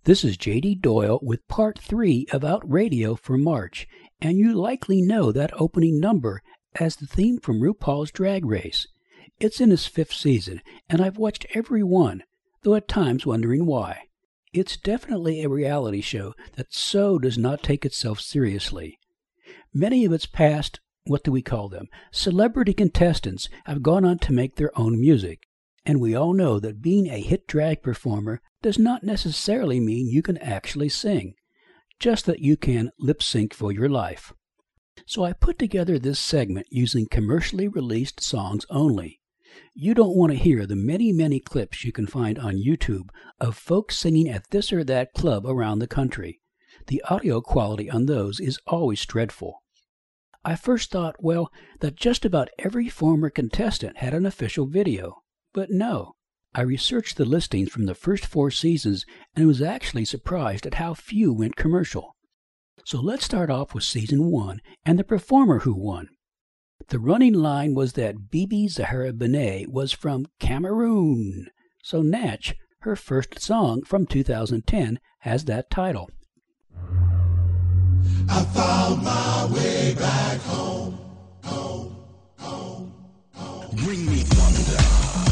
This is J.D. Doyle with part 3 of Out Radio for March, and you likely know that opening number as the theme from RuPaul's Drag Race. It's in its 5th season, and I've watched every one, though at times wondering why. It's definitely a reality show that so does not take itself seriously. Many of its past, what do we call them, celebrity contestants have gone on to make their own music, and we all know that being a hit drag performer does not necessarily mean you can actually sing, just that you can lip sync for your life. So I put together this segment using commercially released songs only. You don't want to hear the many clips you can find on YouTube of folks singing at this or that club around the country. The audio quality on those is always dreadful. I first thought, that just about every former contestant had an official video, but no. I researched the listings from the first 4 seasons and was actually surprised at how few went commercial. So let's start off with Season 1 and the performer who won. The running line was that Bibi Zahara Benet was from Cameroon. So Natch, her first song from 2010, has that title. I found my way back home. Bring me thunder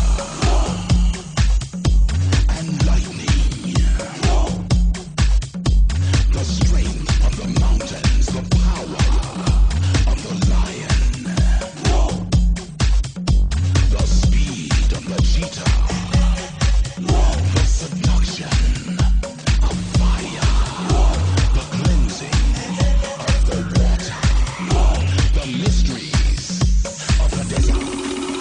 and lightning. The strength of the mountains, the power of the lion. The speed of the cheetah. The seduction of fire. The cleansing of the water. The mysteries of the desert.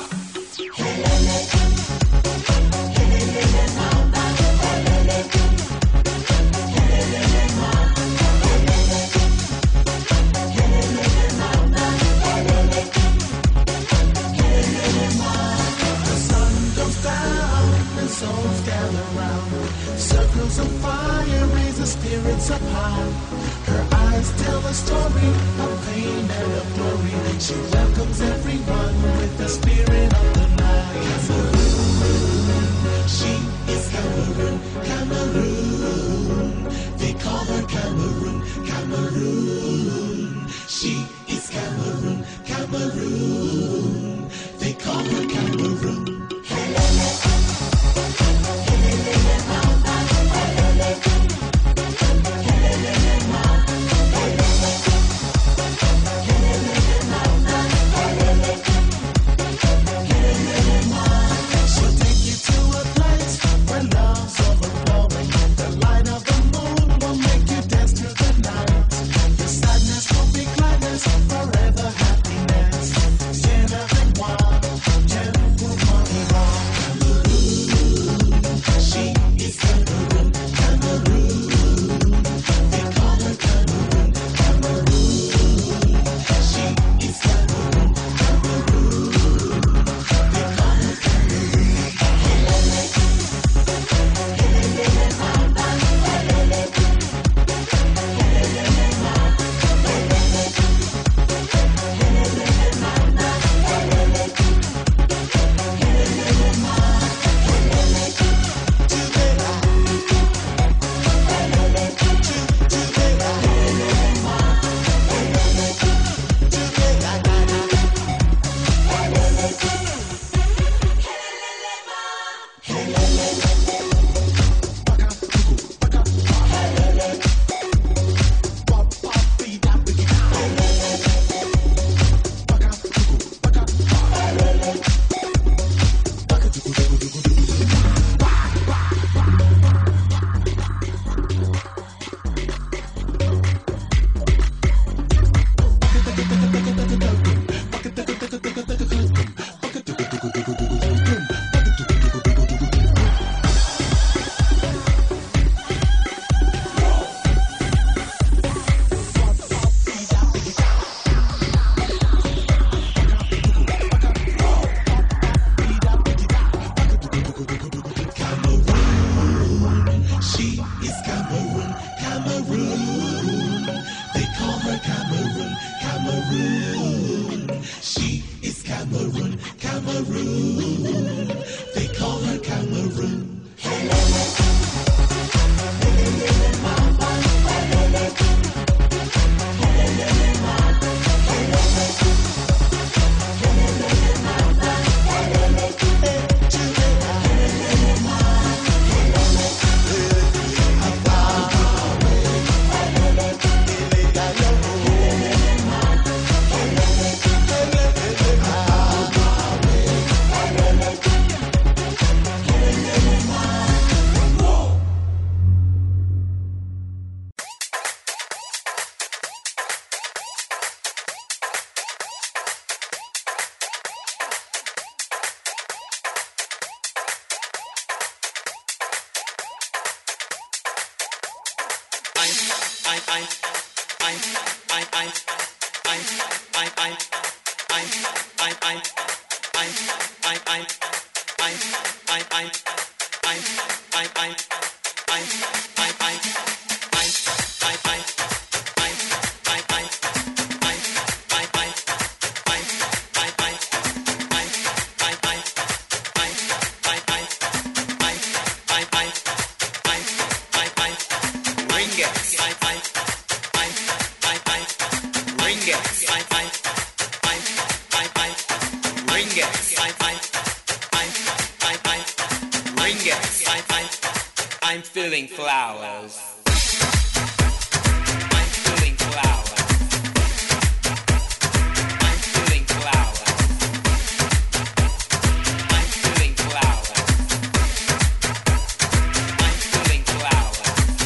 Souls gather round, circles of fire raise the spirits up high. Her eyes tell a story of pain and of glory. She welcomes everyone with the spirit of the night. Cameroon, she is Cameroon, Cameroon. They call her Cameroon, Cameroon. She is Cameroon, Cameroon. They call her Cameroon. I'm feeling flowers. I'm feeling flowers. I'm feeling flowers. I'm feeling flowers. I'm feeling flowers.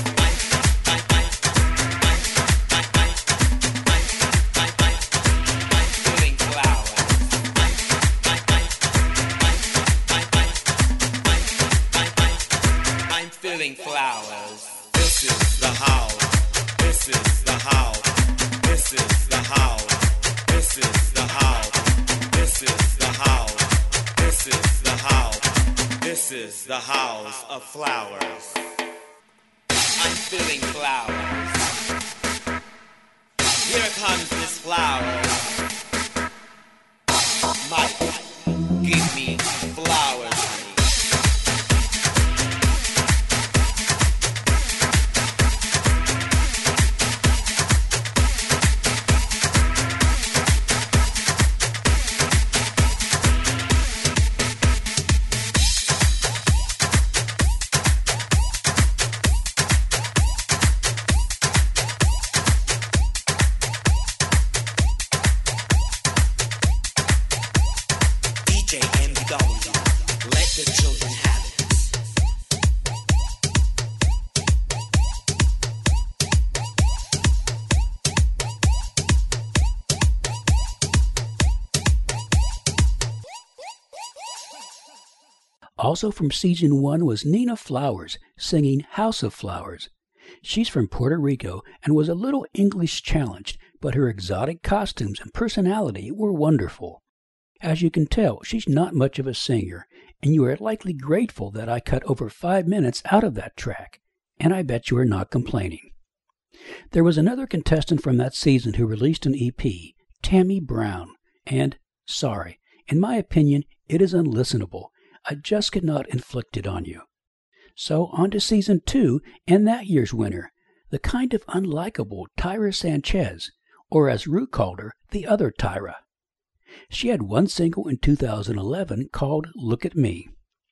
I'm feeling flowers. This is the house. This is the house. This is the house. This is the house. This is the house. This is the house. This is the house of flowers. I'm feeling flowers. Here comes this flower. Mike, give me flowers. Also from Season 1 was Nina Flowers singing House of Flowers. She's from Puerto Rico and was a little English challenged, but her exotic costumes and personality were wonderful. As you can tell, she's not much of a singer, and you are likely grateful that I cut over 5 minutes out of that track, and I bet you are not complaining. There was another contestant from that season who released an EP, Tammy Brown, and, sorry, in my opinion, it is unlistenable. I just could not inflict it on you. So on to Season 2 and that year's winner, the kind of unlikable Tyra Sanchez, or as Rue called her, the other Tyra. She had one single in 2011 called Look at Me.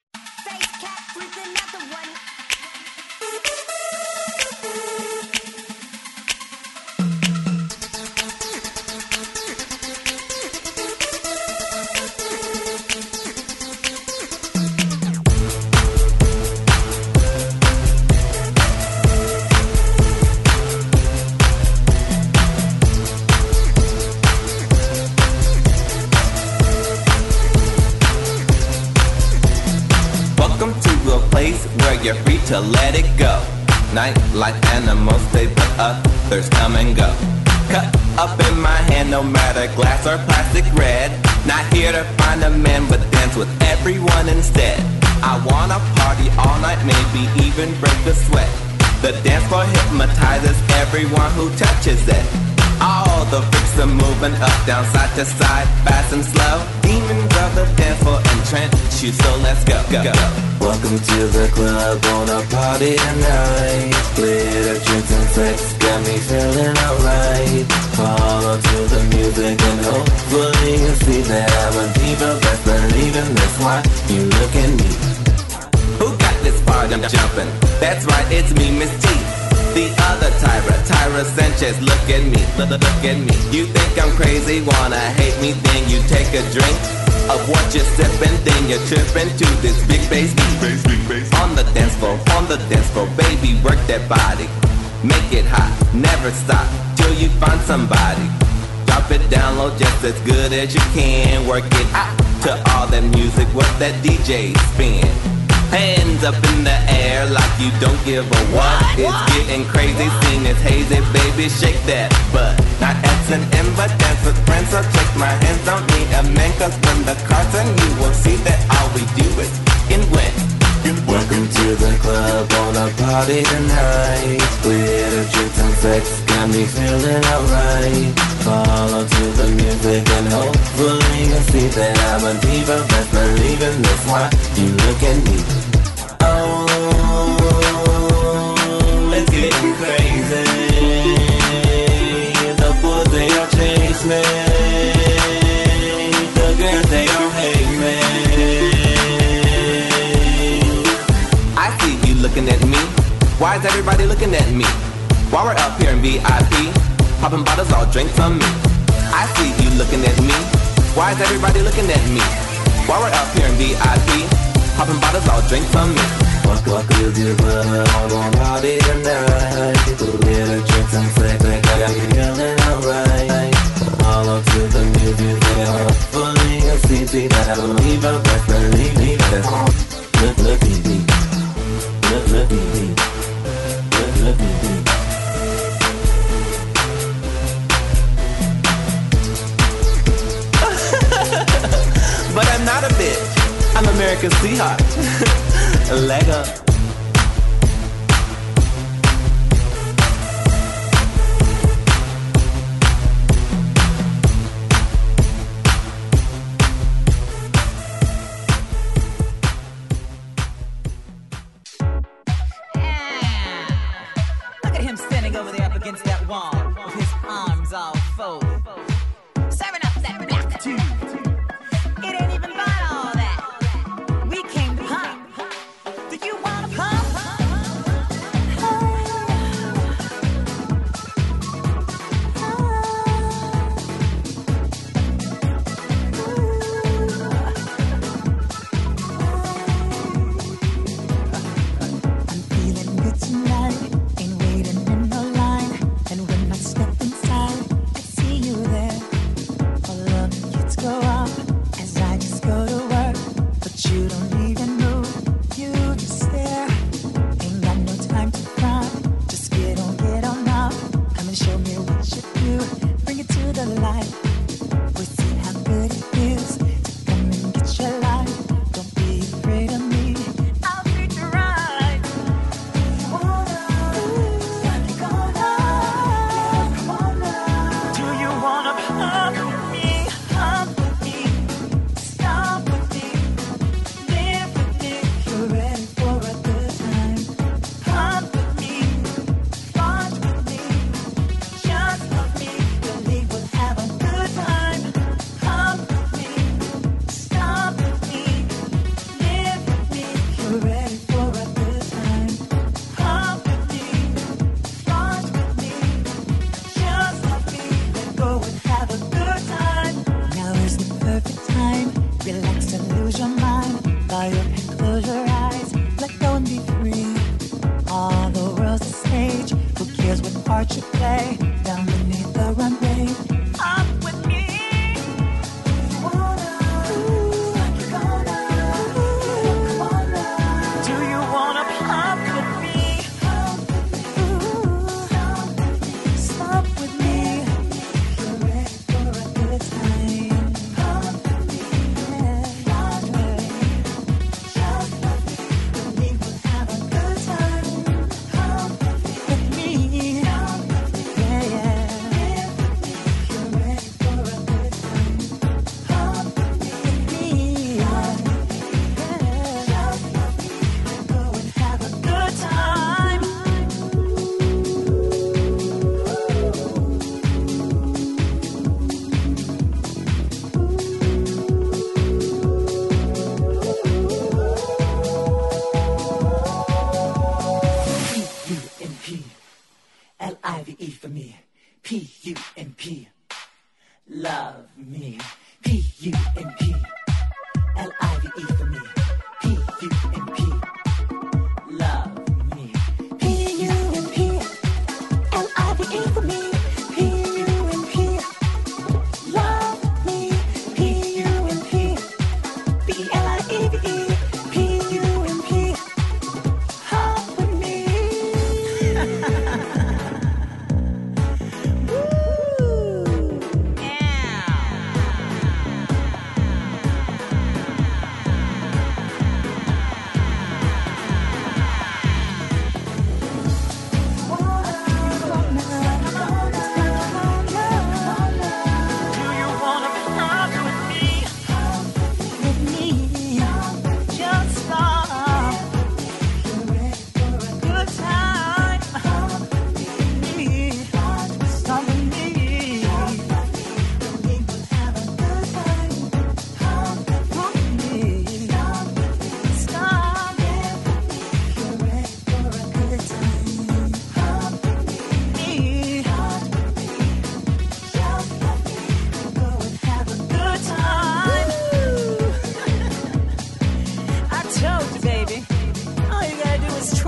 You're free to let it go. Nightlife animals, they but others come and go. Cut up in my hand, no matter glass or plastic red. Not here to find a man, but dance with everyone instead. I wanna party all night, maybe even break the sweat. The dance floor hypnotizes everyone who touches it. All the freaks are moving up, down, side to side, fast and slow. Demons of the dance floor entrance you, so let's go. Welcome to the club, on a party tonight. Glitter, drinks and sex got me feeling alright. Follow to the music and hopefully you'll see that I'm a diva. Best believing that's why you look at me. Who got this party jumping? That's right, it's me, Miss T. The other Tyra Sanchez, look at me, look at me. You think I'm crazy, wanna hate me, then you take a drink of what you're sipping, then you're tripping to this big bass beat. On the dance floor, baby, work that body. Make it hot, never stop, till you find somebody. Drop it down low, just as good as you can. Work it out to all that music, what that DJ spin. Hands hands up in the air like you don't give a what. It's getting crazy, scene is hazy, baby, shake that butt. Not S&M, but dance with friends, so check my hands, don't need a man, cause when the car's on, you will see that all we do is in win. Welcome to the club on a party tonight. Glitter, drinks and sex got me feeling alright. Follow to the music and hopefully you'll see that I'm a diva. Best believe in that's why you look at me. Oh, it's getting crazy. The boys they all chase me. The girls they all hate me. Looking at me? Why is everybody looking at me? While we're up here in VIP, popping bottles, all drinks on me. I see you looking at me. Why is everybody looking at me? While we're up here in VIP, popping bottles, all drinks on me. Walk through the club, all on party tonight. Get a drink and sex, I got me feeling alright. Follow to the music, hopefully you'll see that I believe I best believe me. Look at me. Look at me. Look at me. But I'm not a bitch. I'm America's sweetheart. Leg up.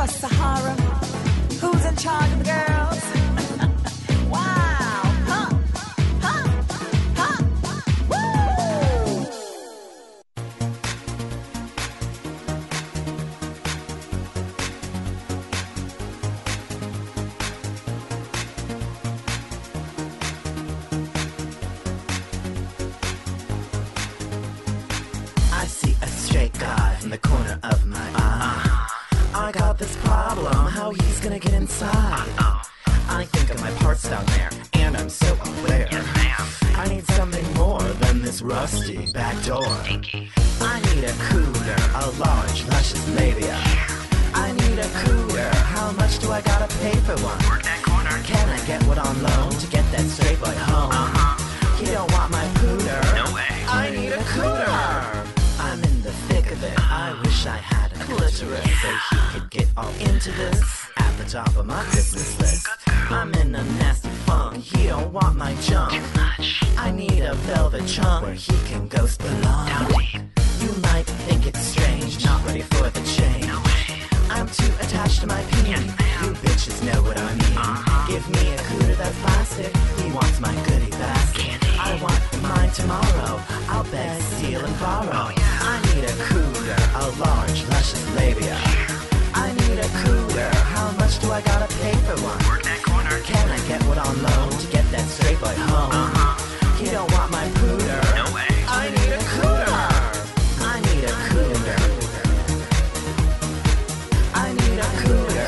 What's the harem? Who's in charge of the girls? Wow! Huh? Huh? Huh? Woo! I see a straight guy in the corner of my eye. I got this problem, how he's gonna get inside. I think of my parts down there, and I'm so aware. I need something more than this rusty back door. I need a cooler, a large, luscious labia. I need a cooler, how much do I gotta pay for one? Can I get one on loan to get that straight boy home? You don't want my cooler? No way. I need a cooler. I'm in the thick of it. I wish I had a clitoris so he could get all into this. At the top of my business list. I'm in a nasty funk. He don't want my junk. I need a velvet chunk where he can go spelunk. You might think it's strange, not ready for the change. I'm too attached to my peen. You bitches know what I mean. Give me a cooter that's plastic. He wants my goodie basket. I want mine tomorrow. I'll beg, steal, and borrow. I need a cooler, a large, luscious labia. I need a cooler. How much do I gotta pay for one? Can I get one on loan to get that straight boy home? You don't want my cooler? No way. I need a cooler. I need a cooler. I need a cooler.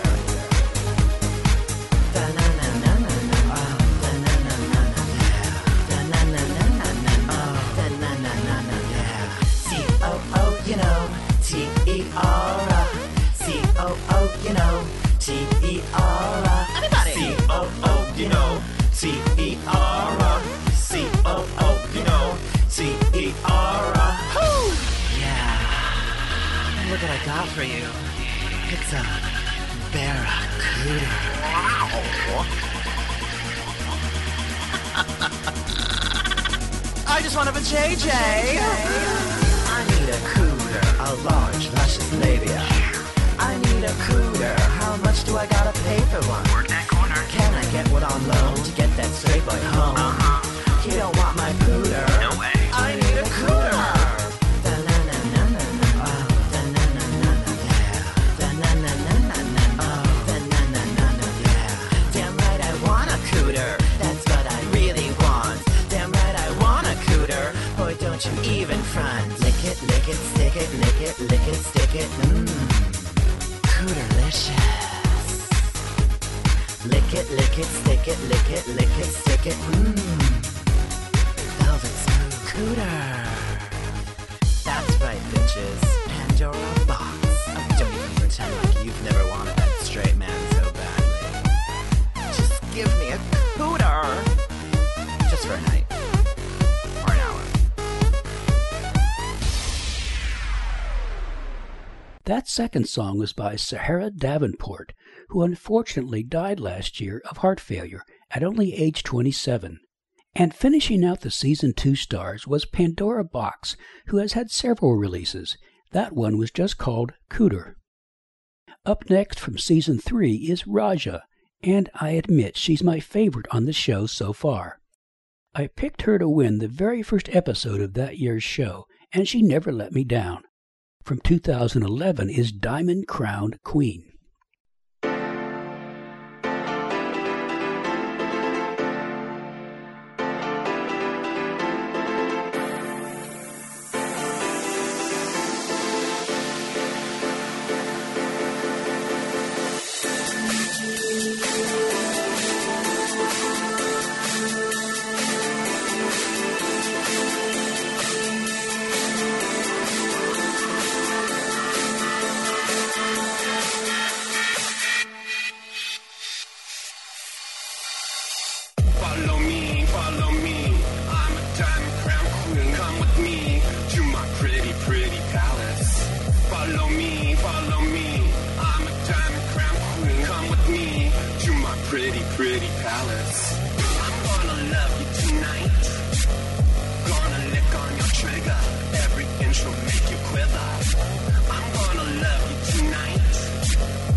C-O-O, you know, T-E-R-A. C-O-O, you know, T-E-R-A. Everybody! C-O-O, you know, T-E-R-A. C-O-O, you know, T-E-R-A. Woo! Yeah. Look what I got for you. It's a barracuda. I just want to have a JJ. I need a cooler, a large, luscious labia. I need a cooler. How much do I gotta pay for one? Can I get one on loan to get that straight boy home? You don't want my cooler? No way. I need a cooler. Damn right I want a cooter. That's what I really want. Damn right I want a cooter. Boy, don't you even front. Lick it, stick it, lick it, stick it. Cooterlicious. Lick it, stick it, lick it, stick it. Velvet smooth cooter. That's right, bitches. Pandora box. Oh, don't even pretend like you've never wanted that straight man so badly. Just give me a cooter. Just for a night. Or an hour. That second song was by Sahara Davenport, who unfortunately died last year of heart failure at only age 27. And finishing out the Season 2 stars was Pandora Box, who has had several releases. That one was just called Cooter. Up next from Season 3 is Raja, and I admit she's my favorite on the show so far. I picked her to win the very first episode of that year's show, and she never let me down. From 2011 is Diamond Crowned Queen. Pretty palace. I'm gonna love you tonight. Gonna lick on your trigger. Every inch will make you quiver. I'm gonna love you tonight.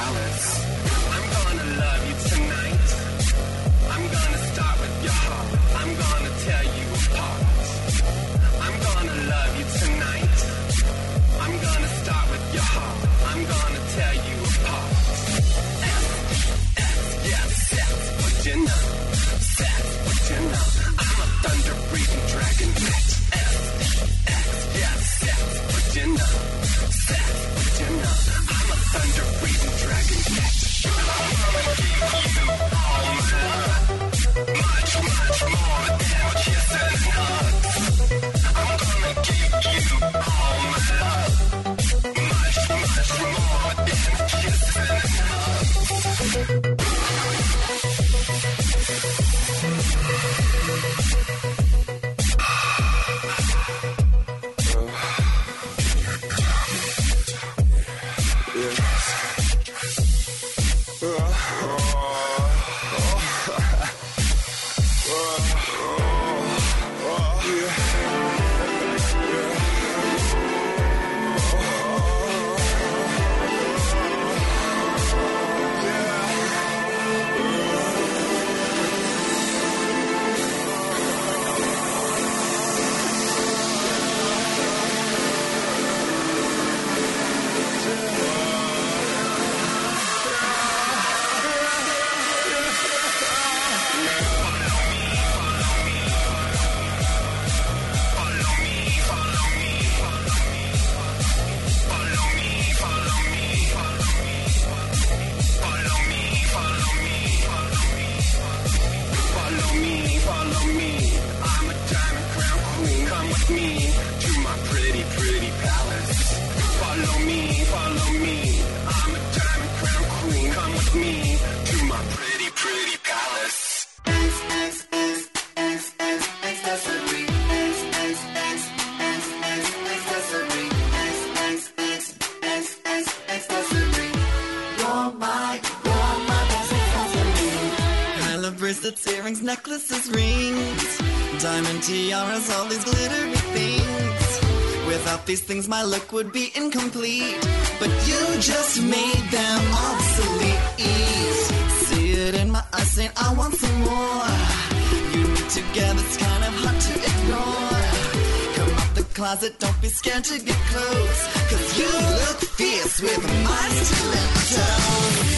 palace. I'm gonna love you tonight. I'm gonna start with your heart. I'm gonna tear you apart. I'm gonna love you tonight. I'm gonna start with your heart. I'm gonna tear you apart. Yeah, sex for dinner. Sex for dinner. I'm a thunder-breathing dragon bitch. Yeah, sex for dinner. Sex for dinner. I'm a thunder-breathing dragon bitch. I'm gonna give you all my love. Much, much more than kisses and hugs. I'm gonna give you all my love. Much, much more than kisses and hugs. Bracelets, earrings, necklaces, rings, diamond tiaras, all these glittery things. Without these things my look would be incomplete, but you just made them obsolete. See it in my eyes saying I want some more. You and me together, it's kind of hard to ignore. Come out the closet, don't be scared to get close, cause you look fierce with my stiletto.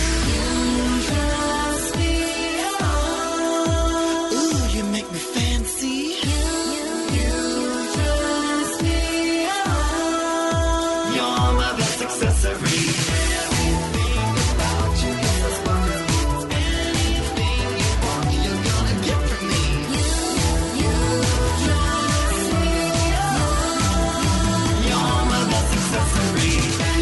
Make me fancy. You dress me up. You're my best accessory. Everything about you is a sparkle. Anything you want, you're gonna get from me. You dress me up. You're my best accessory.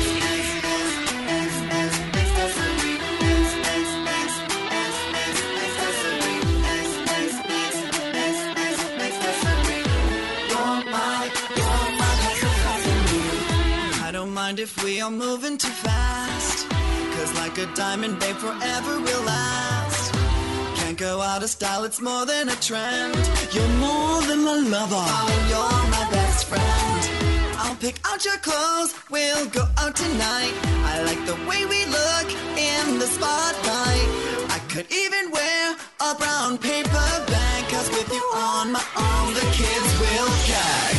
If we are moving too fast, cause like a diamond, babe, forever we'll last. Can't go out of style, it's more than a trend. You're more than my lover, oh, you're my best friend. I'll pick out your clothes, we'll go out tonight. I like the way we look in the spotlight. I could even wear a brown paper bag, cause with you on my arm, the kids will gag.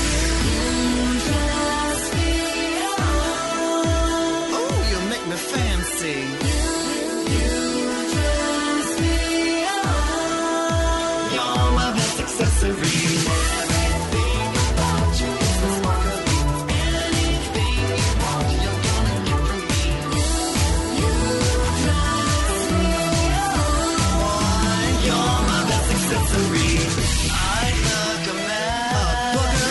Fancy. You dress me up. You're my best accessory. Everything about you is a sparkle. Anything you want, you're gonna get from me. You dress me up. You're my best accessory. I look a mess.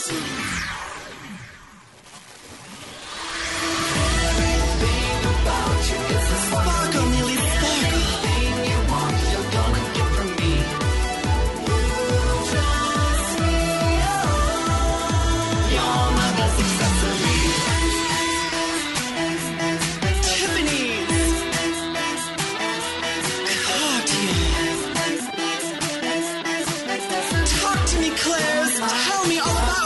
Sparkle, Millie, sparkle. Tiffany's. Cartier. Talk to me, Claire's. Tell me all about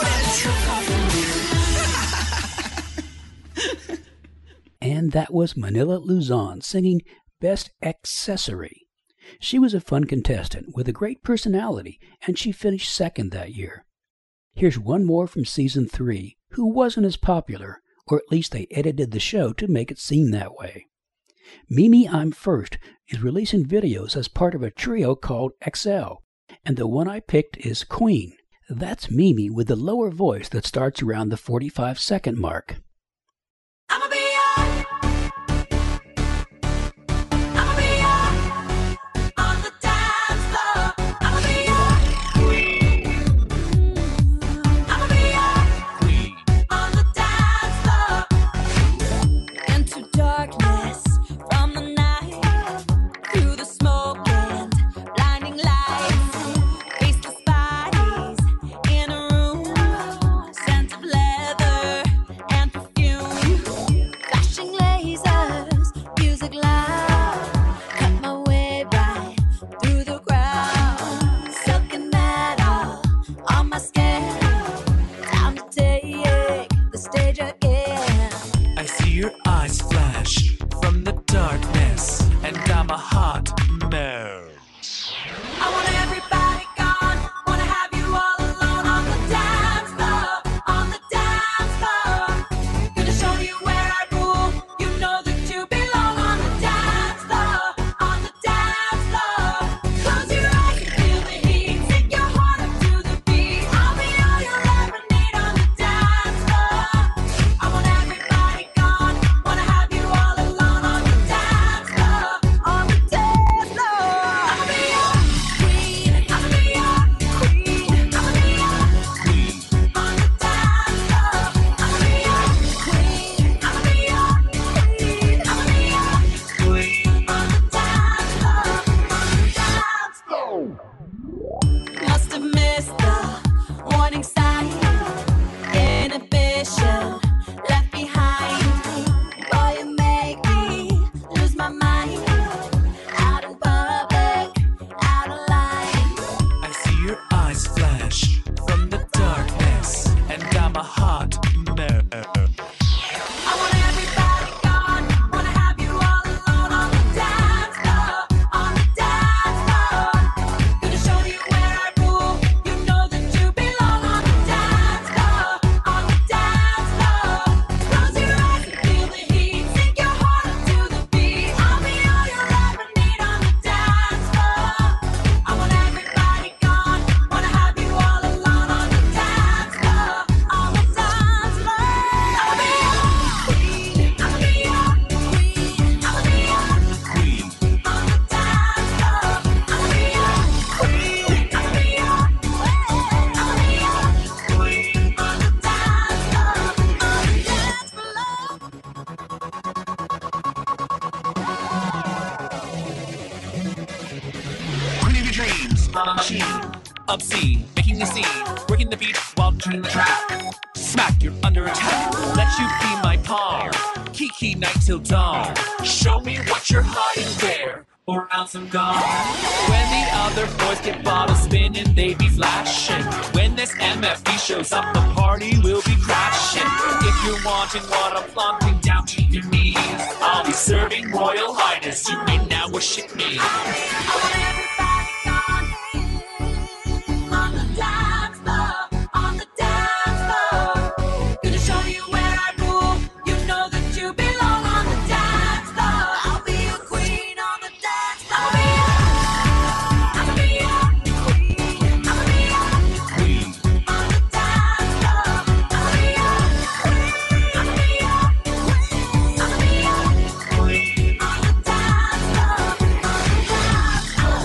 it. And that was Manila Luzon singing Best Accessory. She was a fun contestant with a great personality, and she finished second that year. Here's one more from Season 3, who wasn't as popular, or at least they edited the show to make it seem that way. Mimi I'm First is releasing videos as part of a trio called XL, and the one I picked is Queen. That's Mimi with the lower voice that starts around the 45-second mark. I'ma be on the dance floor. I'ma be on the dance floor. Into darkness from the night, through the smoke and blinding lights, faceless bodies in a room, scent of leather and perfume, flashing lasers, music loud, cut my way right through the crowd, silken metal on my skin, time to take the stage again. I see your eyes flash from the darkness, and I'm a hot mess. I want everybody gone, wanna have you all alone on the dance floor, on the dance floor. Gonna show you where I rule, you know that you belong on the dance floor, on the dance floor. Close your eyes and feel the heat, take your heart up to the beat. I'll be all you'll ever need on the dance floor. I want everybody gone, wanna have you all alone on the dance floor, on the dance floor. I'ma be your queen, I'ma be your queen, I'ma be your queen on the dance floor. I'ma be your queen, I'ma be your queen, I'ma be your queen on the dance floor, on the dance floor. Must have missed the warning sign. Inhibition left behind. Boy, you make me lose my mind. Out in public, out of line. I see your eyes flash from the darkness, and I'm a hot mess. I want everybody gone, wanna have you all alone on the dance floor, on the dance floor. Gonna show you where I rule, you know that you belong on the dance floor, on the dance floor. Close your eyes and feel the heat, take your heart up to the beat. I'll be all you'll ever need on the dance floor. I want everybody gone, wanna have you all alone on the dance floor, on the dance floor. I'ma be your queen, I'ma be your queen, I'ma be your queen on the dance floor. I'ma be your queen, I'ma be your queen, I'ma be your queen on the dance floor, on the dance floor. Queen of your dreams, on a machine. Obscene, making the scene, working the beat while turning the track. Smack, you're under attack. Let you be my pawn. Kiki night till dawn. Show me what you're hiding there. Pour out some gone. When the other boys get bottles spinning, they be flashing. When this MFD shows up, the party will be crashing. If you're wanting what I'm flaunting down to your knees, I'll be serving Royal Highness. You may now worship me. I want everybody gone on the dance floor, on the dance floor. Gonna show you where I rule, you know that you belong on the dance floor. I'll be your queen on the dance floor. I'ma be your queen, I'ma be your queen on the dance floor. I'ma be your queen, I'ma be your queen, I'ma be your queen on the dance floor, on the dance floor.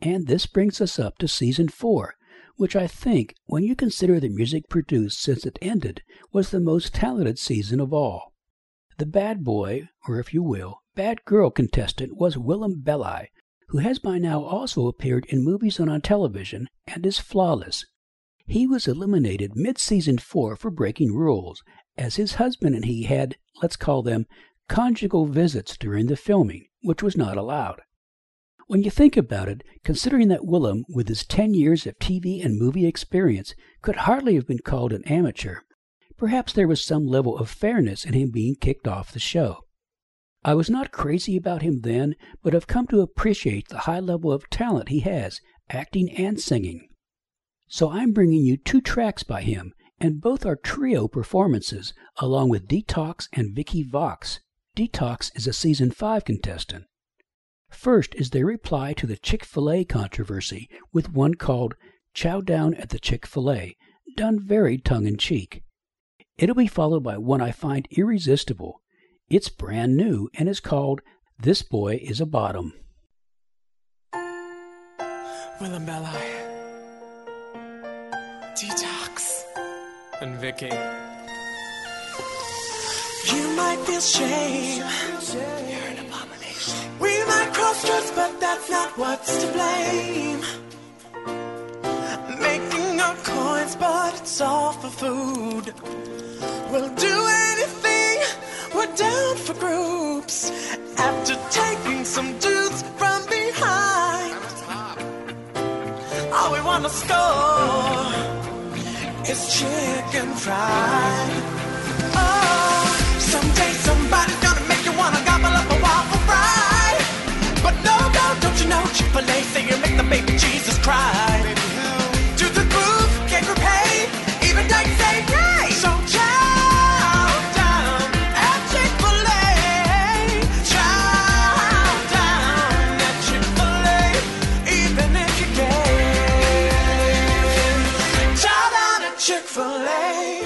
And this brings us up to Season 4, which I think, when you consider the music produced since it ended, was the most talented season of all. The bad boy, or if you will, bad girl contestant was Willem Belli, who has by now also appeared in movies and on television, and is flawless. He was eliminated mid-Season 4 for breaking rules, as his husband and he had, let's call them, conjugal visits during the filming, which was not allowed. When you think about it, considering that Willem, with his 10 years of TV and movie experience, could hardly have been called an amateur, perhaps there was some level of fairness in him being kicked off the show. I was not crazy about him then, but have come to appreciate the high level of talent he has, acting and singing. So I'm bringing you 2 tracks by him, and both are trio performances, along with Detox and Vicky Vox. Detox is a Season 5 contestant. First is their reply to the Chick-fil-A controversy with one called Chow Down at the Chick-fil-A, done very tongue-in-cheek. It'll be followed by one I find irresistible. It's brand new and is called This Boy is a Bottom. Willem Belli, Detox, and Vicky. You might feel shame. You're an abomination. We might cross trust, but that's not what's to blame. Making our coins, but it's all for food. We'll do anything, we're down for groups. After taking some dudes from behind, all we wanna score is chicken fried. Oh, someday somebody's gonna make you wanna gobble up a waffle fry. But no, don't you know Chick-fil-A say you make the baby Jesus cry. Do the groove, can't repay, even Dyke say yay. So chow down at Chick-fil-A. Chow down at Chick-fil-A, even if you're gay. Chow down at Chick-fil-A.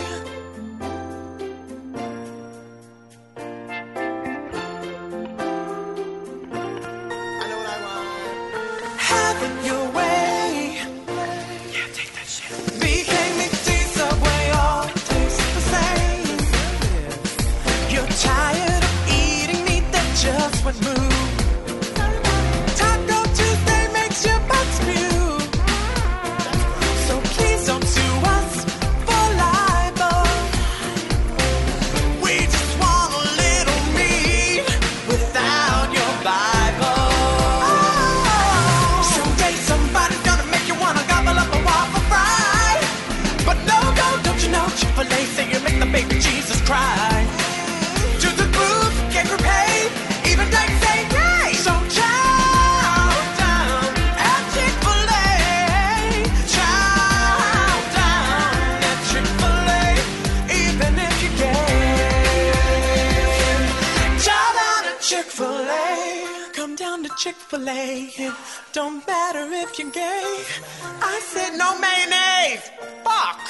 Chick-fil-A, it don't matter if you're gay. I said no mayonnaise. Fuck.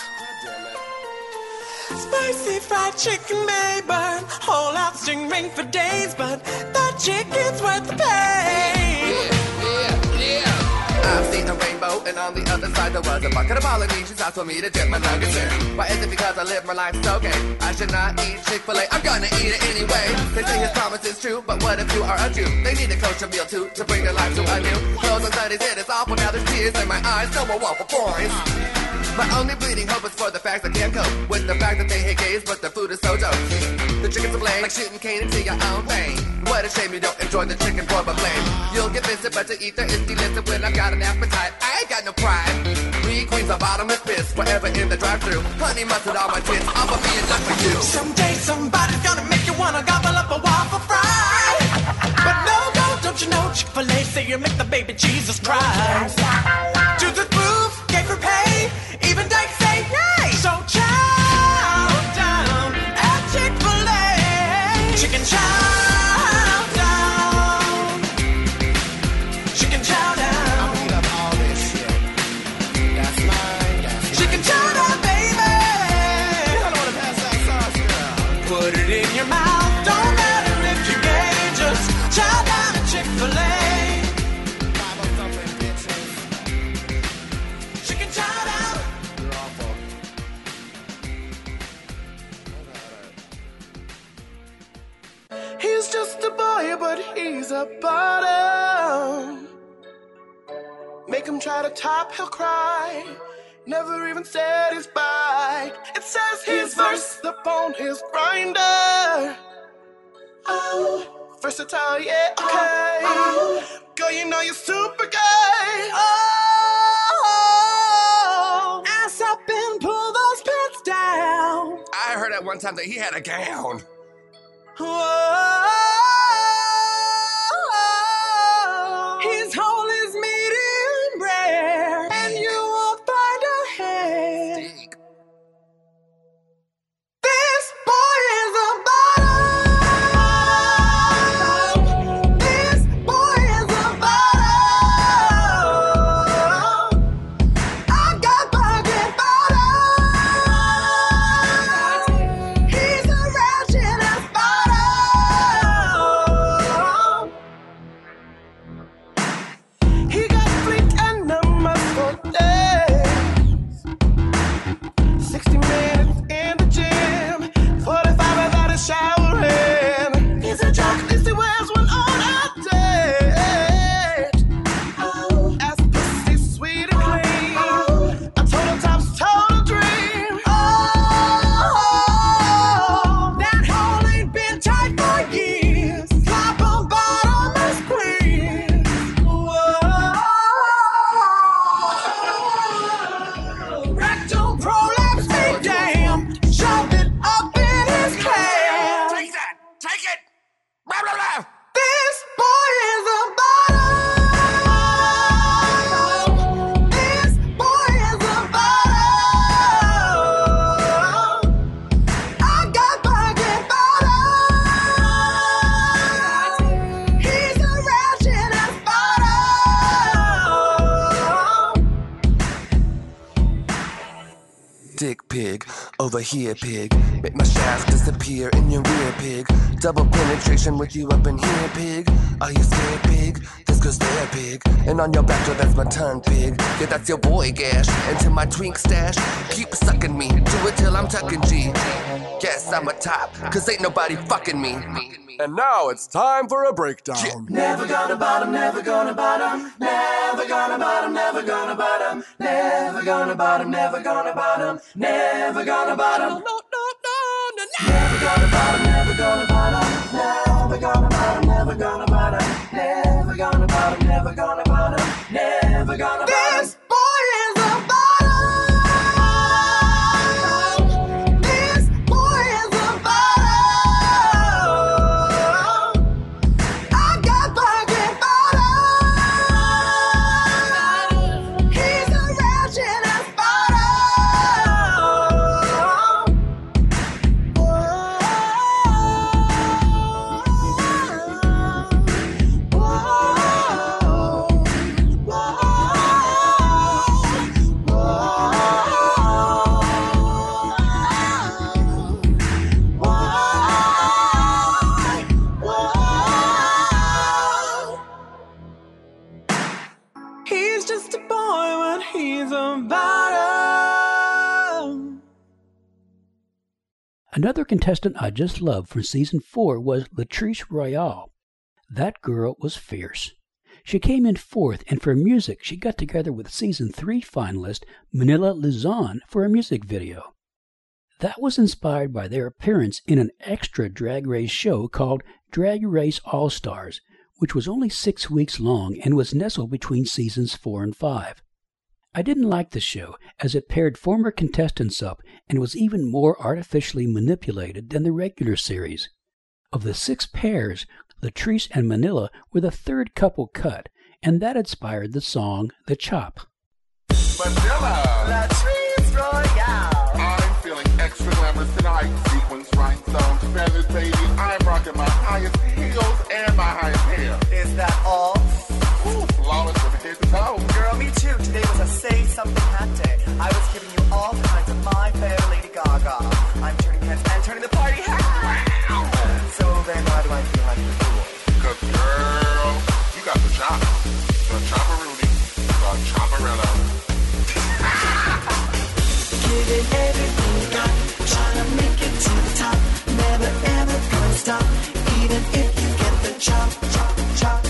Spicy fried chicken may burn whole out stingray for days, but that chicken's worth the pain. Yeah. I've seen a rainbow, and on the other side there was a bucket of Polynesian sauce for me to dip my nuggets in. Why is it because I live my life so gay? I should not eat Chick-fil-A, I'm gonna eat it anyway. They say his promise is true, but what if you are a Jew? They need a kosher meal too, to bring their life to a new. Clothes on Sundays, it is awful, now there's tears in my eyes, no more waffle boys. My only bleeding hope is for the facts I can't cope with the fact that they hate gays, but their food is so dope. The chicken's to blame, like shooting cane into your own vein. What a shame you don't enjoy the chicken for my blame. You'll get visited, but to eat there is delisted when I've got an appetite. I ain't got no pride. We queens are bottomless piss, forever in the drive-thru. Honey mustard on my tits, I'ma be enough for you. Someday somebody's gonna make you wanna gobble up a waffle fry. But no, don't you know Chick-fil-A say you make the baby Jesus cry. Do the groove, gay for pay, even Dyke say yay. So chow down at Chick-fil-A. Chicken chow down. Chicken chow down. I'll eat up all this shit. That's mine. Chicken chow down, baby. I don't wanna pass that sauce, girl. Put it in your mouth, don't matter if you're gay, just chow down at Chick-fil-A. 5 or something, bitches. bottom. Make him try to top, he'll cry. Never even satisfied. It says his verse up on his grinder. Oh, versatile, yeah, okay. Girl, you know you're super gay. Oh, ass up and pull those pants down. I heard at one time that he had a gown. Whoa. His hole is medium rare, and you won't find a hair. Dig. This boy is a bottom. This boy is a bottom. I got bucket bottom. He's a ratchet ass bottom. He got fleek and numbers for days. 60 minutes in the gym, 45 without a showering. He's a jock, this he wears one on a date. Oh, ass pussy sweet and clean. A total top's total dream. Oh, that hole ain't been tight for years. Top on bottom is queen. Whoa. Rectal prolapse, be damned. Shoved it up in his clam. Take that! Take it! Blah, blah, blah! This boy is a bottom. This boy is a bottom. I got bucket bottom. He's a ratchet ass bottom. Dick pig, over here pig. Make my shaft disappear in your rear pig. Double penetration with you up in here pig. Are you scared pig? That's cause they're pig. And on your back door that's my tongue pig. Yeah, that's your boy gash. Into my twink stash. Keep sucking me, do it till I'm tucking G. Yes, I'm a top, cause ain't nobody fucking me. And now it's time for a breakdown. Never gonna bottom, never gonna bottom, never gonna bottom, never gonna bottom, never gonna bottom, never gonna bottom, never gonna bottom. Never gonna bottom, never gonna bottom, never gonna bottom, never gonna bottom, never gonna bottom, never gonna bottom, never gonna bottom. This boy is a bottom. This boy is a bottom. I got bucket bottom. He's a ratchet ass bottom. He's just a boy, but he's a bottom. Another contestant I just loved from season 4 was Latrice Royale. That girl was fierce. She came in 4th, and for music, she got together with season 3 finalist Manila Luzon for a music video. That was inspired by their appearance in an extra Drag Race show called Drag Race All-Stars, which was only 6 weeks long and was nestled between seasons 4 and 5. I didn't like the show, as it paired former contestants up and was even more artificially manipulated than the regular series. Of the 6 pairs, Latrice and Manila were the third couple cut, and that inspired the song The Chop. Manila! Latrice Royale! I'm feeling extra glamorous tonight. Sequins, rhinestones, feathers, baby. I'm rocking my highest heels and my highest hair. Is that all? Ooh, flawless from head to toe. Girl, me too. Today was a say something hat day. I was giving you all kinds of my fair Lady Gaga. I'm turning heads and turning the party hat around. So then why do I feel like the fool? Cause girl, you got the chop. The chopperoonie. The chopperella. Giving everything you got, trying to make it to the top. Never ever gonna stop, even if you get the chop, chop, chop.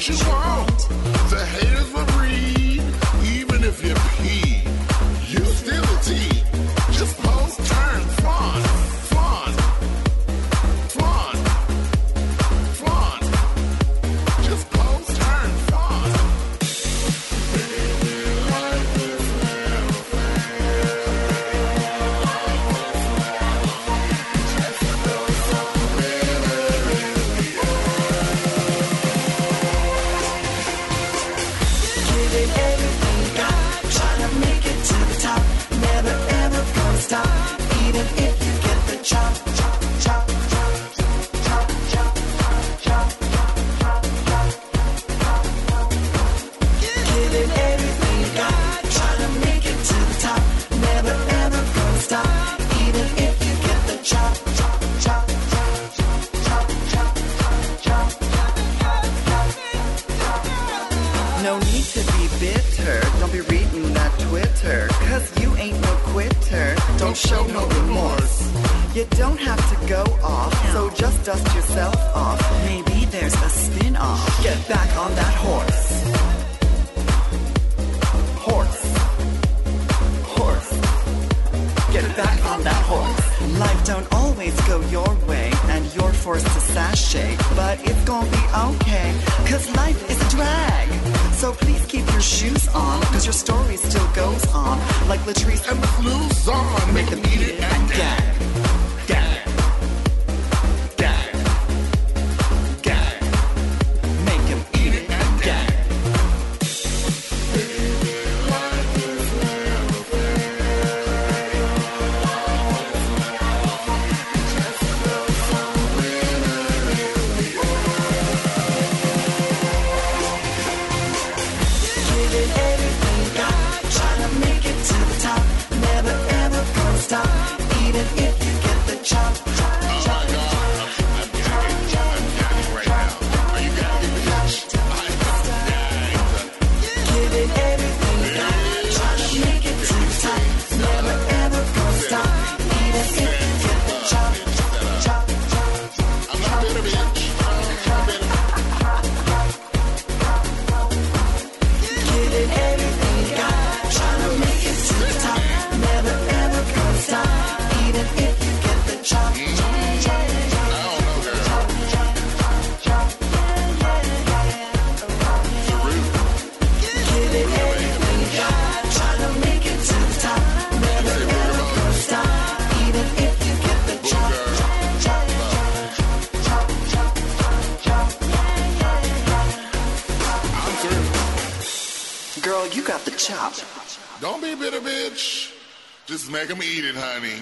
what you want. The haters will read, even if you pee. You still a T. Just post, turn, flaunt, flaunt, flaunt, flaunt. Just post, turn, flaunt. Baby, like this little Giving everything you got, trying to make it to the top. Never ever gonna stop, even if you get the chop, chop, chop, chop, chop, chop, chop, chop. Giving everything you got, trying to make it to the top. Never ever gonna stop, even if you get the chop, chop, chop, chop, chop, chop, chop. No need to be bitter. Don't be reading that Twitter. Cause you ain't no quitter. Don't show no remorse. You don't have to go off. So just dust yourself off. Maybe there's a spin off. Get back on that horse. Horse. Horse. Get back on that horse. Life don't always go your way, and you're forced to sashay. But it's gonna be okay, cause life is a drag. So please keep your shoes on, cause your story still goes on. Like Latrice and the flu's on. Make them eat it and gag. Gag. Gag. Gag. Make them eat it and gag. Giving everything you got, trying to make it to the top. Never ever gonna stop, even if you get the chop, chop, chop, giving everything you got, trying to make it to the top. Never ever gonna stop, even if you get the chop, chop, giving everything you got, trying to make it to the top. Never ever gonna stop, even if you get the chop, giving everything you got, trying to make it to the top. Never ever gonna stop, even if you get the chop, Girl, you got the chop. Don't be bitter, bitch. Just make them eat it, honey.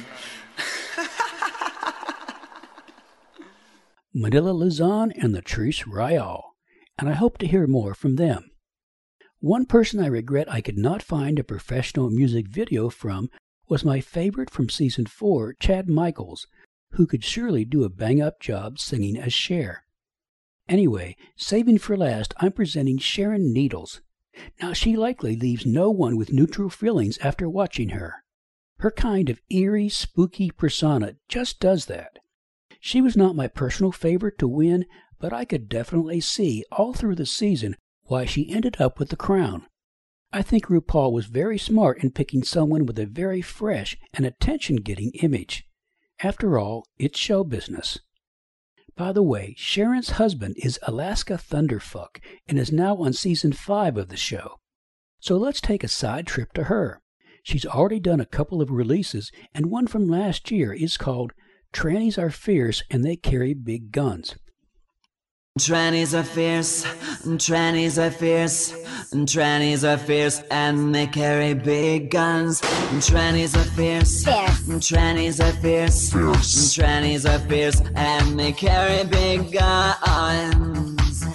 Manila Luzon and Latrice Royale, and I hope to hear more from them. One person I regret I could not find a professional music video from was my favorite from Season 4, Chad Michaels, who could surely do a bang-up job singing as Cher. Anyway, saving for last, I'm presenting Sharon Needles. Now, she likely leaves no one with neutral feelings after watching her. Her kind of eerie, spooky persona just does that. She was not my personal favorite to win, but I could definitely see all through the season why she ended up with the crown. I think RuPaul was very smart in picking someone with a very fresh and attention-getting image. After all, it's show business. By the way, Sharon's husband is Alaska Thunderfuck and is now on Season 5 of the show. So let's take a side trip to her. She's already done a couple of releases, and one from last year is called Trannies Are Fierce and They Carry Big Guns. Trannies are fierce, trannies are fierce, trannies are fierce, and they carry big guns. Trannies are fierce, trannies are fierce, trannies are fierce, and they carry big guns.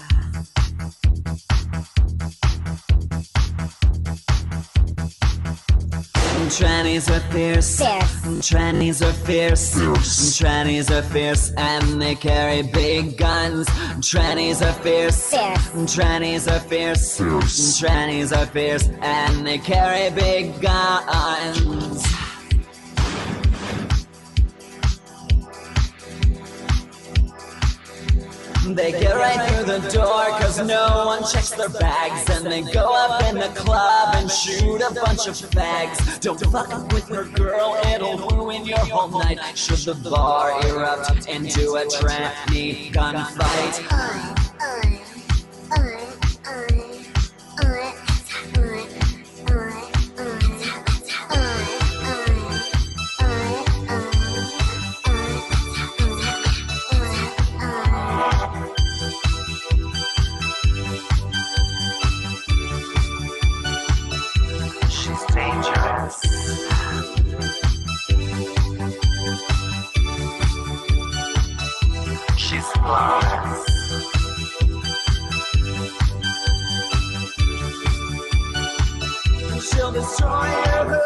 Trannies are fierce, trannies are fierce, trannies are fierce, and they carry big guns. Trannies are fierce, trannies are fierce, trannies are fierce, and they carry big guns. They get right through the door cause no one checks their bags. And they go up in the club and shoot a bunch of fags. Don't fuck with her, girl, it'll ruin your whole night. Should the bar erupt into a tranny gunfight? She'll destroy your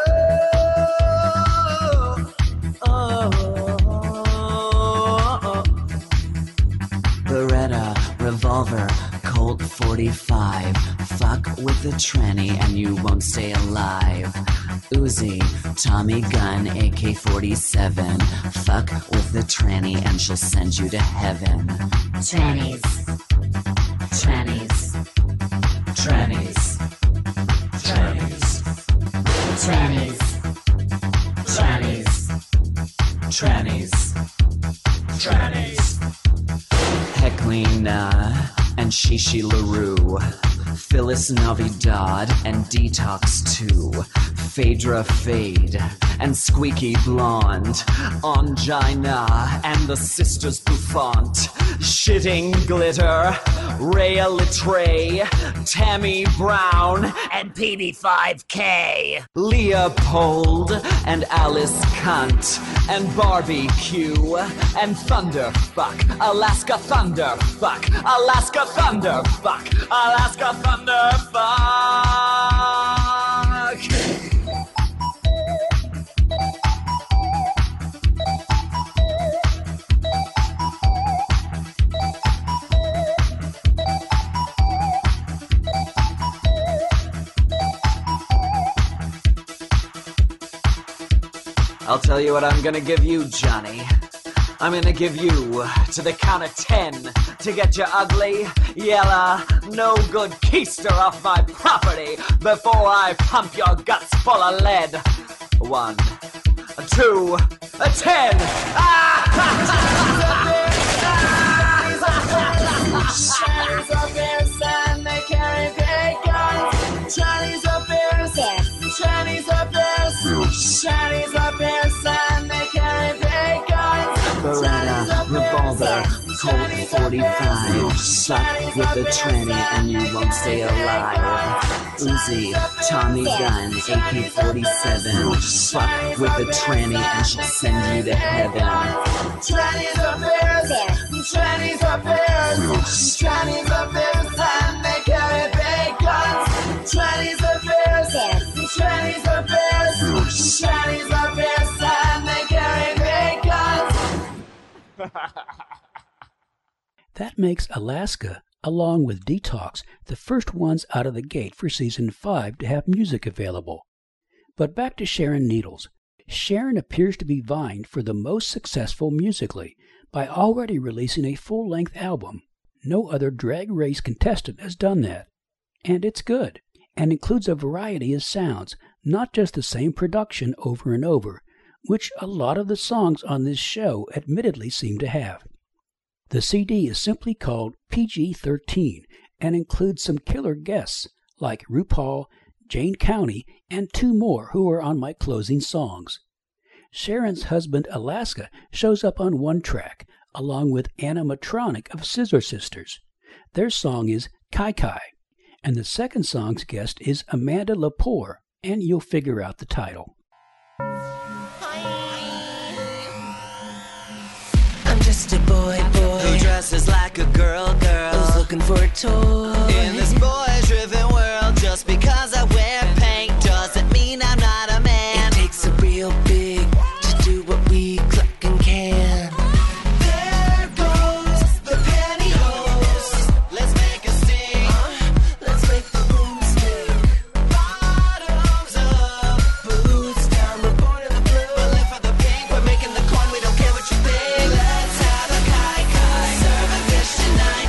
Beretta, revolver, Colt 45. Fuck with a tranny and you won't stay alive. Uzi, Tommy gun, AK-47. Fuck with the tranny and she'll send you to heaven. Trannies. Trannies. Trannies. Trannies. Trannies. Trannies. Trannies. Trannies. Heclina and Shishi LaRue, Phyllis Navidad and Detox 2, Phaedra Fade and Squeaky Blonde, Angina and the Sisters Bouffant, Shitting Glitter, Rhea Littré, Tammy Brown and PB5K, Leopold and Alice Cunt, and Barbecue and Thunderfuck, Alaska Thunderfuck, Alaska Thunderfuck, Alaska Thunderfuck. I'll tell you what I'm gonna give you, Johnny. I'm gonna give you to the count of 10 to get your ugly, yellow, no good keister off my property before I pump your guts full of lead. 1, 2, 10. Chinese are fierce and they carry big guns. Chinese are fierce. Chinese are fierce. Chinese are fierce and they carry big guns. Beretta, revolver, Colt 45. Suck with the tranny and you won't stay alive. Uzi, Tommy gun, AK-47. Fuck with the tranny and she'll send you to heaven. Chinese are fierce. Chinese are fierce. Chinese are fierce and they carry big guns. Chinese are fierce. Chinese are fierce. Chinese are fierce and they carry big guns. That makes Alaska, along with Detox, the first ones out of the gate for Season 5 to have music available. But back to Sharon Needles. Sharon appears to be vying for the most successful musically by already releasing a full-length album. No other Drag Race contestant has done that. And it's good, and includes a variety of sounds, not just the same production over and over, which a lot of the songs on this show admittedly seem to have. The CD is simply called PG-13 and includes some killer guests like RuPaul, Jane County, and 2 more who are on my closing songs. Sharon's husband Alaska shows up on one track, along with Anna Matronic of Scissor Sisters. Their song is Kai Kai, and the second song's guest is Amanda Lepore, and you'll figure out the title. I'm just a boy who dresses like a girl who's looking for a toy. In this boy-driven world, just because I wear pink doesn't mean I'm not a man. It takes a real big to do what we cluck and can. There goes the pantyhose. Let's make a sting. Let's make the room stink. Bottoms up, boots down, we're born in the blue. But live for the pink, we're making the corn, we don't care what you think. Let's have a kai kai, serve a dish tonight.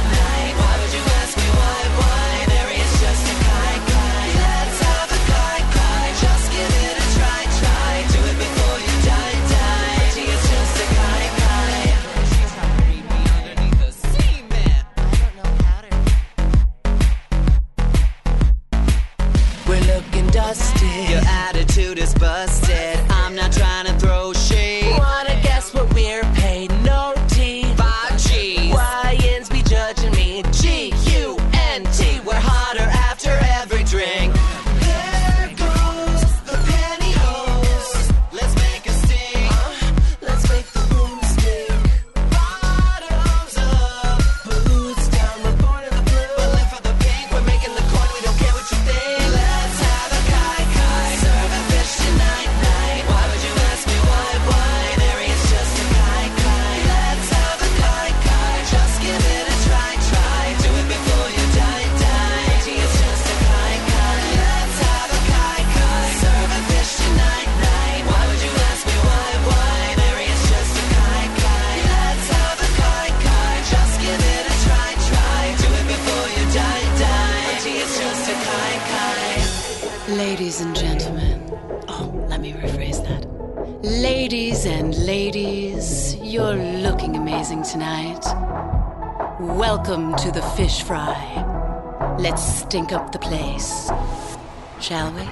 Your attitude is busted. I'm not trying to throw shade. Wanna guess what we're paid? No T. 5 G's. YNs be judging me. G-U-N-T. We're hotter after every drink. There goes the pantyhose. Let's make a sting. Let's make the room stink. Bottoms up, boots down, we're born in the blue. But live for the pink, we're making the coin, we don't care what you think. Let's have a kai-kai, serving fish tonight, night. Why would you ask me why? There is just a kai-kai. Let's have a kai-kai, just give it a try. Do it before you die. Gee, it's just a kai-kai. Let's have a kai-kai, serving fish tonight, night. Why would you ask me why? There is just a kai-kai. Let's have a kai-kai, just give it a try. Do it before you die. Gee, it's just a kai-kai. Ladies and gentlemen, let me rephrase that. Ladies and ladies, you're looking amazing tonight. Welcome to the fish fry. Let's stink up the place, shall we?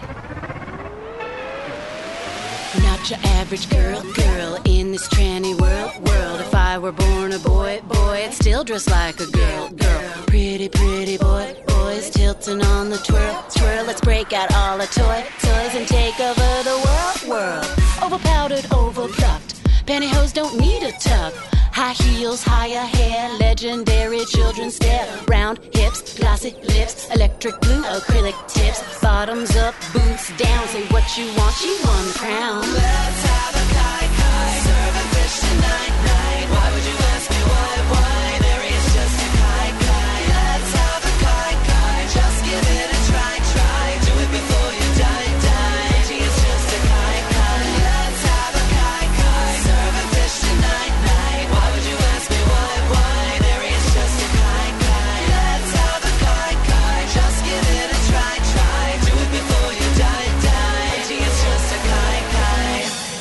Not your average girl in this tranny world. If I were born a boy, I'd still dress like a girl. Pretty boys tilting on the twirl. Let's break out all the toys and take over the world. Overpowdered, overplucked. Pantyhose don't need a tuck. High heels, higher hair, legendary children's stare. Round hips, glossy lips, electric blue, acrylic tips. Bottoms up, boots down, say what you want, she won the crown. Let's have a kai-kai, serving fish tonight, night. Why would you ask me why? There is just a kai-kai. Let's have a kai-kai, just give it a try. Do it before you die. Gee, it's just a kai-kai. Let's have a kai-kai, serving fish tonight, night. Why would you ask me why? There is just a kai-kai. Let's have a kai-kai, just give it a try. Do it before you die. Gee, it's just a kai-kai.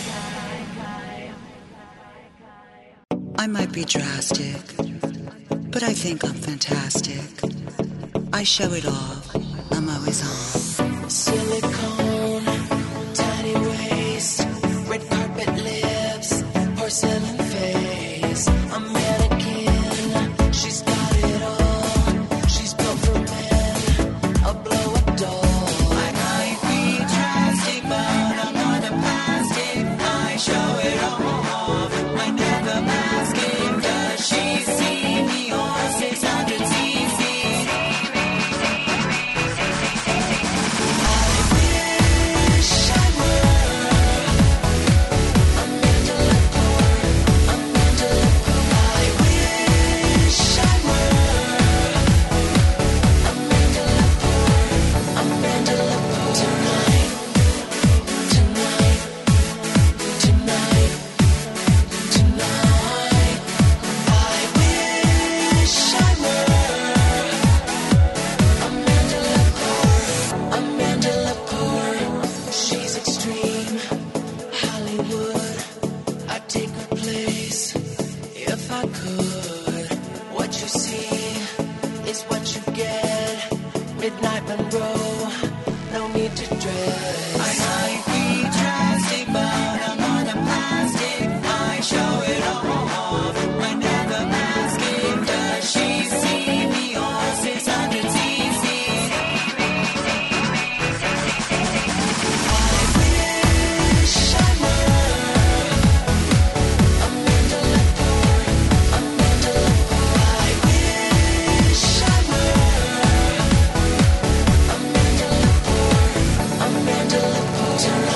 I might be drastic, but I think I'm fantastic. I show it off. I'm always on. Silicone, tiny waist, red carpet lips, porcelain face. A mannequin, she's got it all. She's built for men, a blow-up doll. I might be drastic, but I'm not a plastic. I show it off. I never mask it. Does she see me on 600 cc? She's extreme, Hollywood. I'd take her place if I could. What you see is what you get. Midnight Monroe, no need to dress. I might be drastic, but I'm not a plastic. I show it off. I never mask it. Does she see me on 600 cc? Tonight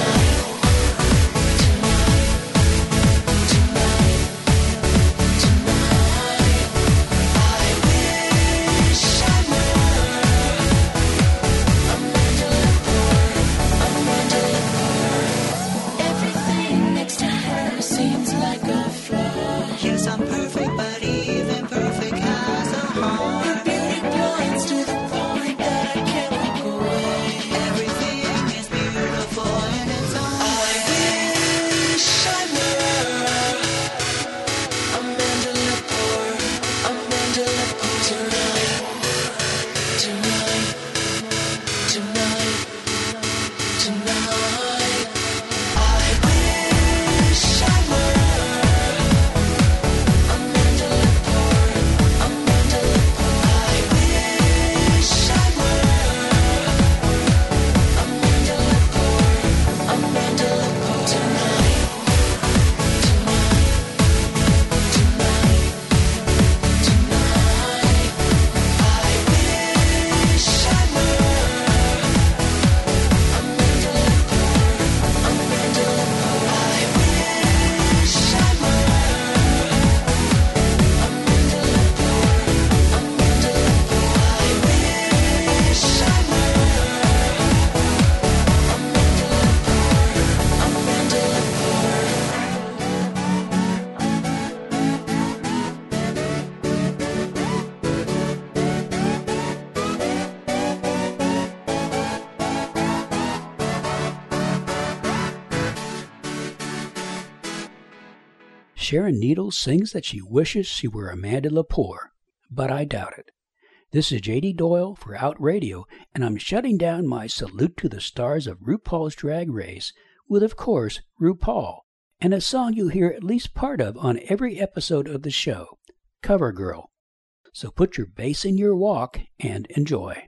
Sharon Needles sings that she wishes she were Amanda Lepore, but I doubt it. This is J.D. Doyle for Out Radio, and I'm shutting down my salute to the stars of RuPaul's Drag Race with, of course, RuPaul, and a song you hear at least part of on every episode of the show, Cover Girl. So put your bass in your walk and enjoy.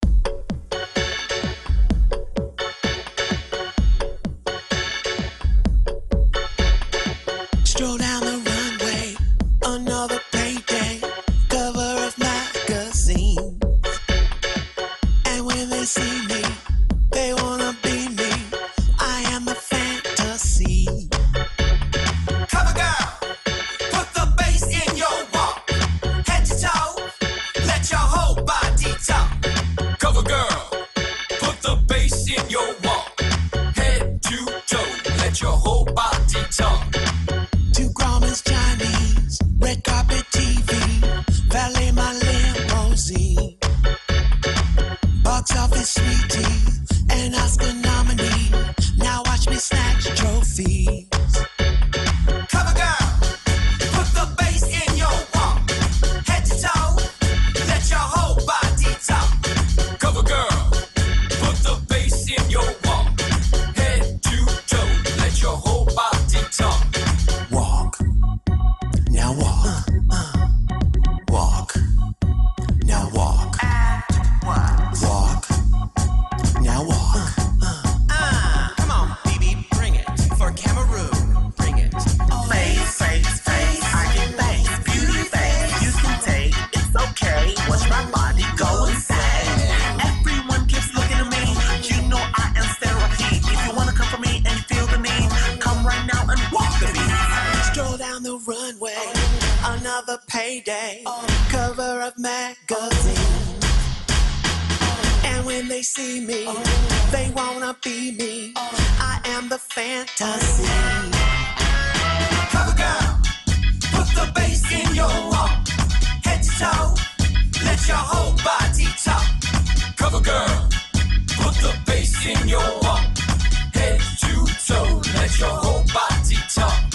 Stroll down the runway, another payday, cover of magazine. And when they see me, they wanna be me. I am the fantasy. Cover girl, put the bass in your walk. Head to toe, let your whole body talk. Cover girl, put the bass in your walk. Head to toe, let your whole body talk. Two Grauman's Chinese, red carpet TV, valet my limousine. Box office sweetie, an Oscar nominee. Now watch me snatch trophies. Cover girl, put the bass in your walk. Head to toe, let your whole body talk. Cover girl, put the bass in your walk. Head to toe, let your whole body talk. Walk, now walk. Walk, now walk. Walk, now walk. Come on, baby, bring it. For Cameroon, bring it. Face, face, face. I get face, beauty face. You can take, it's okay. Watch my body go insane. Everyone keeps looking at me. You know I am therapy. If you wanna come for me and you feel the need, come right now and walk the beat. Stroll down the runway, another payday, cover of magazine. And when they see me, they wanna be me. I am the fantasy. Cover girl, put the bass in your walk. Head to toe, let your whole body talk. Cover girl, put the bass in your walk. Head to toe, let your whole body talk.